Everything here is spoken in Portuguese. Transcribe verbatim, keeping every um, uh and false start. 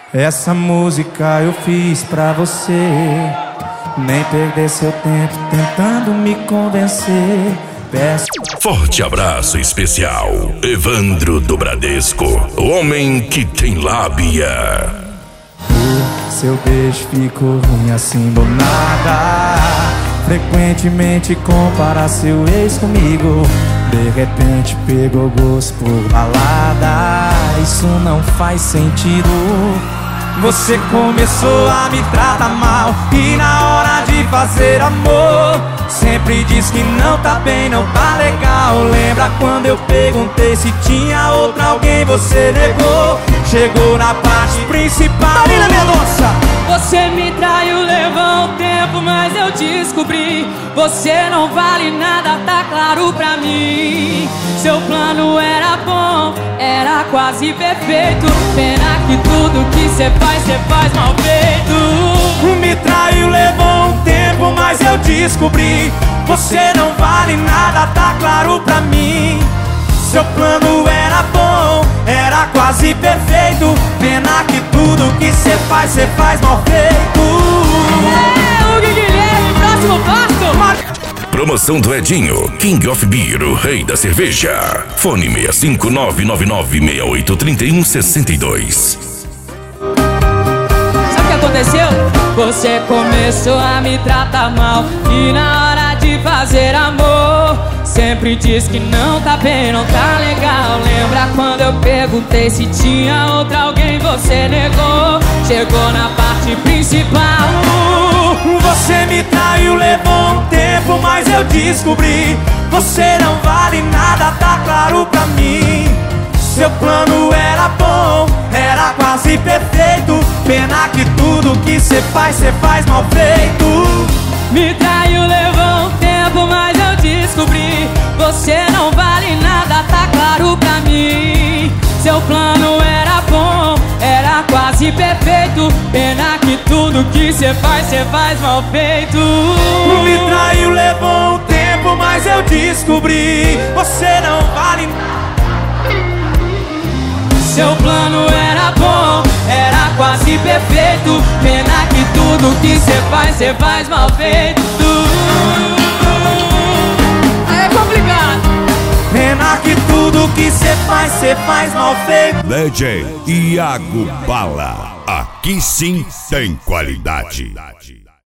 Essa música eu fiz pra você. Nem perder seu tempo tentando me convencer. Peço... Forte abraço especial, Evandro do Bradesco, o homem que tem lábia. Seu beijo ficou ruim assim do nada. Frequentemente compara seu ex comigo. De repente pegou gosto por balada. Isso não faz sentido. Você começou a me tratar mal e na hora de fazer amor sempre diz que não tá bem, não tá legal. Lembra quando eu perguntei se tinha outra alguém, você negou. Chegou na parte principal. Marina Mendonça! Você me traiu, levou um tempo, mas eu descobri. Você não vale nada, tá claro pra mim. Seu plano era bom, era quase perfeito. Pena que tudo que cê faz, cê faz mal feito. Me traiu, levou um tempo, mas eu descobri. Você não vale nada, tá claro pra mim. Seu plano era bom, era quase perfeito. Pena que tudo que cê faz, cê faz mal feito. É, o Guilherme, próximo passo. Promoção do Edinho, King of Beer, o rei da cerveja. Fone seis cinco nove nove nove seis oito três um seis dois. Sabe o que aconteceu? Você começou a me tratar mal e na hora de fazer amor sempre diz que não tá bem, não tá legal. Lembra quando eu perguntei se tinha outra alguém, você negou. Chegou na parte principal. Você me traiu, levou um tempo, mas eu descobri. Você não vale nada, tá claro pra mim. Seu plano era bom, era quase perfeito. Pena que tudo que cê faz, cê faz mal feito. Me traiu, levou um tempo, mas eu descobri. Você não vale nada, tá claro pra mim. Seu plano era bom, era quase perfeito. Pena que tudo que cê faz, cê faz mal feito. Me traiu, levou um tempo, mas eu descobri. Você não vale nada. Seu plano era bom, era quase perfeito. Pena que tudo que cê faz, cê faz mal feito. É complicado. Pena que tudo que cê faz, cê faz mal feito. D J Iago Bala, aqui sim tem qualidade.